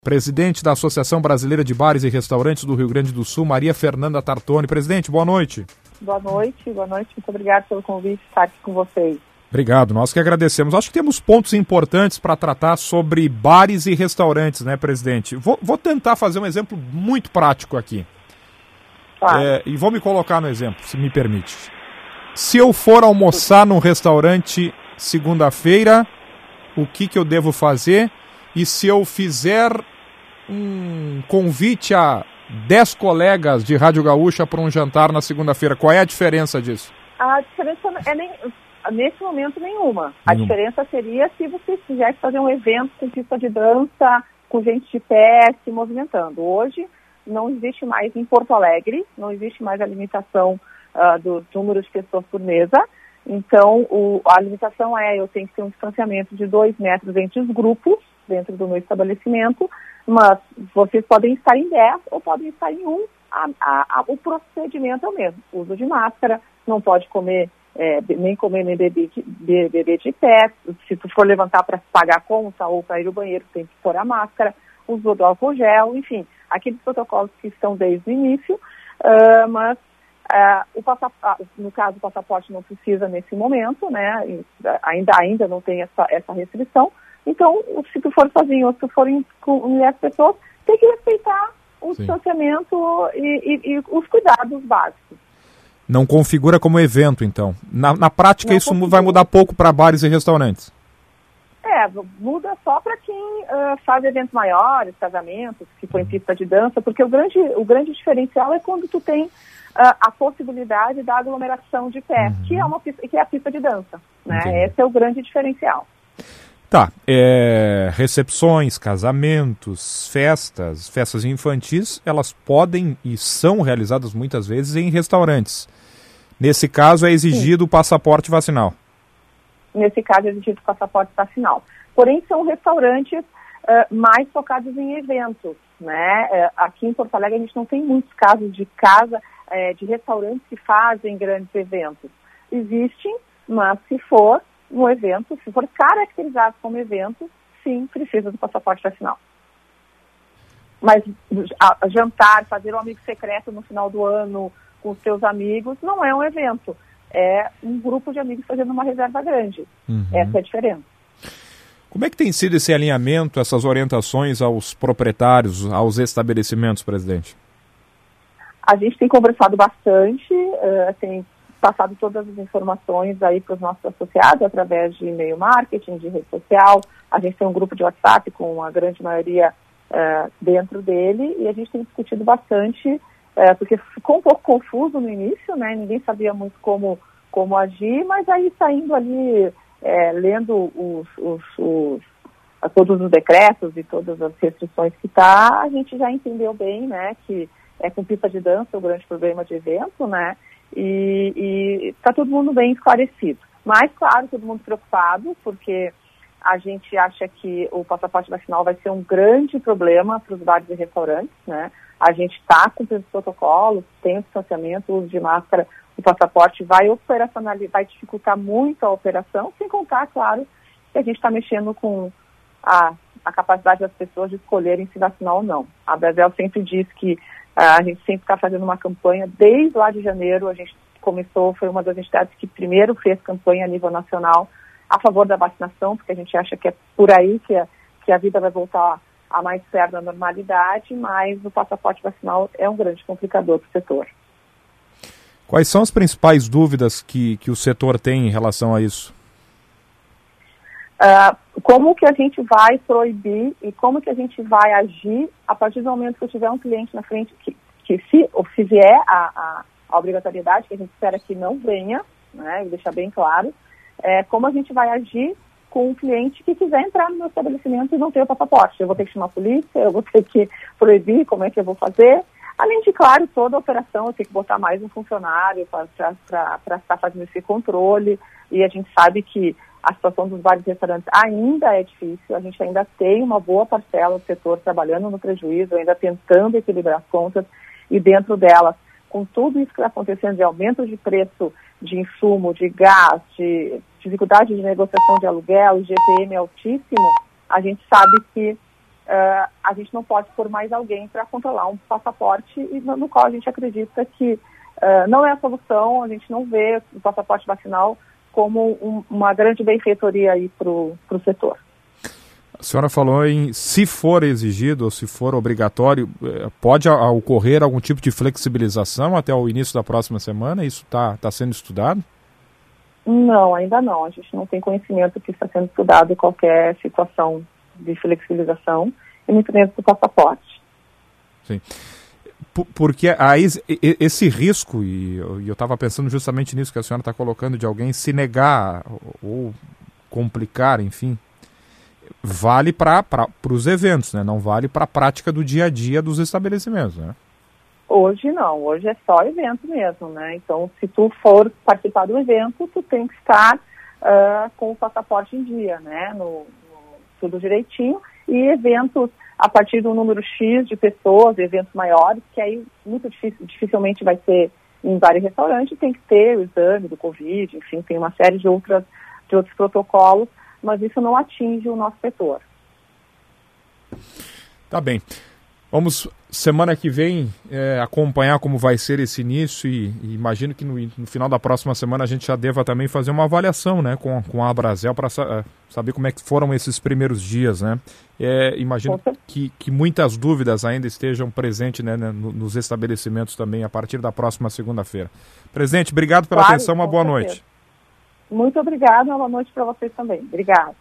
Presidente da Associação Brasileira de Bares e Restaurantes do Rio Grande do Sul, Maria Fernanda Tartoni. Presidente, boa noite. Boa noite. Muito obrigada pelo convite de estar aqui com vocês. Obrigado, nós que agradecemos. Acho que temos pontos importantes para tratar sobre bares e restaurantes, né, presidente? Vou tentar fazer um exemplo muito prático aqui. Claro. E vou me colocar no exemplo, se me permite. Se eu for almoçar num restaurante segunda-feira, o que eu devo fazer? E se eu fizer um convite a 10 colegas de Rádio Gaúcha para um jantar na segunda-feira, qual é a diferença disso? A diferença nesse momento nenhuma. A diferença seria se você quisesse fazer um evento com pista de dança, com gente de pé se movimentando. Hoje não existe mais em Porto Alegre, não existe mais a limitação do número de pessoas por mesa. Então a limitação eu tenho que ter um distanciamento de 2 metros entre os grupos dentro do meu estabelecimento, mas vocês podem estar em 10 ou podem estar em 1, o procedimento é o mesmo. Uso de máscara, não pode comer, nem beber de pé, se tu for levantar para pagar a conta ou para ir ao banheiro, tem que pôr a máscara, uso do álcool gel, enfim, aqueles protocolos que estão desde o início, mas no caso o passaporte não precisa nesse momento, né? Ainda não tem essa restrição. Então, se tu for sozinho ou se tu for com 10 pessoas, tem que respeitar o distanciamento e os cuidados básicos. Não configura como evento, então. Na prática, isso vai mudar pouco para bares e restaurantes? Muda só para quem faz eventos maiores, casamentos, que põe pista de dança, porque o grande diferencial é quando tu tem a possibilidade da aglomeração de pé, que é a pista de dança, né? Esse é o grande diferencial. Tá, recepções, casamentos, festas infantis, elas podem e são realizadas muitas vezes em restaurantes. Nesse caso é exigido o passaporte vacinal. Nesse caso é exigido o passaporte vacinal. Porém, são restaurantes mais focados em eventos, né? Aqui em Porto Alegre a gente não tem muitos casos de de restaurantes que fazem grandes eventos. Existem, mas se for um evento, se for caracterizado como evento, sim, precisa do passaporte vacinal. Mas jantar, fazer um amigo secreto no final do ano com os seus amigos, não é um evento. É um grupo de amigos fazendo uma reserva grande. Essa é a diferença. Como é que tem sido esse alinhamento, essas orientações aos proprietários, aos estabelecimentos, presidente? A gente tem conversado bastante, tem passado todas as informações aí para os nossos associados através de e-mail marketing, de rede social. A gente tem um grupo de WhatsApp com a grande maioria dentro dele e a gente tem discutido bastante, porque ficou um pouco confuso no início, né? Ninguém sabia muito como agir, mas aí saindo ali, lendo todos os decretos e todas as restrições que a gente já entendeu bem, né, que com pista de dança o grande problema de evento, né? E está todo mundo bem esclarecido. Mas, claro, todo mundo preocupado, porque a gente acha que o passaporte vacinal vai ser um grande problema para os bares e restaurantes, né? A gente está cumprindo os protocolos, tem o distanciamento, o uso de máscara, o passaporte vai dificultar muito a operação, sem contar, claro, que a gente está mexendo com a capacidade das pessoas de escolherem se vacinar ou não. A Brasel sempre diz que a gente sempre está fazendo uma campanha, desde lá de janeiro, a gente começou, foi uma das entidades que primeiro fez campanha a nível nacional a favor da vacinação, porque a gente acha que é por aí que a vida vai voltar a mais perto da normalidade, mas o passaporte vacinal é um grande complicador para o setor. Quais são as principais dúvidas que o setor tem em relação a isso? Como que a gente vai proibir e como que a gente vai agir a partir do momento que eu tiver um cliente na frente que se vier a obrigatoriedade, que a gente espera que não venha, né, deixar bem claro, como a gente vai agir com um cliente que quiser entrar no meu estabelecimento e não ter o passaporte. Eu vou ter que chamar a polícia, eu vou ter que proibir, como é que eu vou fazer? Além de, claro, toda a operação, eu tenho que botar mais um funcionário para estar fazendo esse controle, e a gente sabe que a situação dos bares e restaurantes ainda é difícil, a gente ainda tem uma boa parcela do setor trabalhando no prejuízo, ainda tentando equilibrar as contas, e dentro delas, com tudo isso que está acontecendo de aumento de preço de insumo, de gás, de dificuldade de negociação de aluguel, IGPM altíssimo, a gente sabe que a gente não pode pôr mais alguém para controlar um passaporte e no qual a gente acredita que não é a solução. A gente não vê o passaporte vacinal como uma grande benfeitoria aí para o setor. A senhora falou em se for exigido ou se for obrigatório, pode ocorrer algum tipo de flexibilização até o início da próxima semana? Isso está sendo estudado? Não, ainda não. A gente não tem conhecimento que está sendo estudado qualquer situação de flexibilização e muito menos do passaporte. Sim. Porque esse risco, e eu estava pensando justamente nisso que a senhora está colocando, de alguém se negar ou complicar, enfim, vale para os eventos, né? Não vale para a prática do dia a dia dos estabelecimentos, né? Hoje não, hoje é só evento mesmo, né? Então, se tu for participar do evento, tu tem que estar com o passaporte em dia, né? Tudo direitinho. E eventos a partir do número X de pessoas, eventos maiores, que aí dificilmente vai ser em vários restaurantes, tem que ter o exame do Covid, enfim, tem uma série de outros protocolos, mas isso não atinge o nosso setor. Tá bem. Vamos, semana que vem, acompanhar como vai ser esse início e imagino que no final da próxima semana a gente já deva também fazer uma avaliação, né, com a Abrazel para saber como é que foram esses primeiros dias, né? Imagino que muitas dúvidas ainda estejam presentes, né, nos estabelecimentos também a partir da próxima segunda-feira. Presidente, obrigado pela atenção, uma boa noite. Muito obrigada, uma boa noite para vocês também. Obrigada.